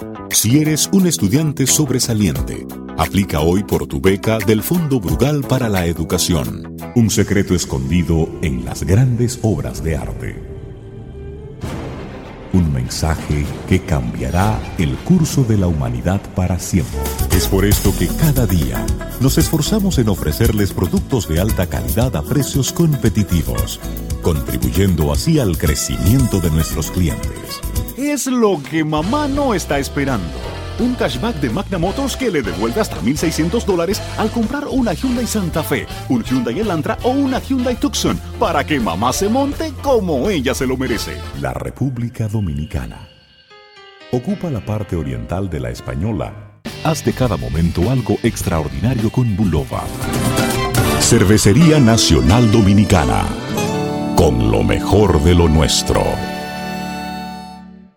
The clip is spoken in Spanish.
Si eres un estudiante sobresaliente, aplica hoy por tu beca del Fondo Brugal para la Educación. Un secreto escondido en las grandes obras de arte. Un mensaje que cambiará el curso de la humanidad para siempre. Es por esto que cada día nos esforzamos en ofrecerles productos de alta calidad a precios competitivos, contribuyendo así al crecimiento de nuestros clientes. Es lo que mamá no está esperando. Un cashback de Magna Motors que le devuelve hasta $1,600 al comprar una Hyundai Santa Fe, un Hyundai Elantra o una Hyundai Tucson, para que mamá se monte como ella se lo merece. La República Dominicana ocupa la parte oriental de la Española. Haz de cada momento algo extraordinario con Bulova. Cervecería Nacional Dominicana, con lo mejor de lo nuestro.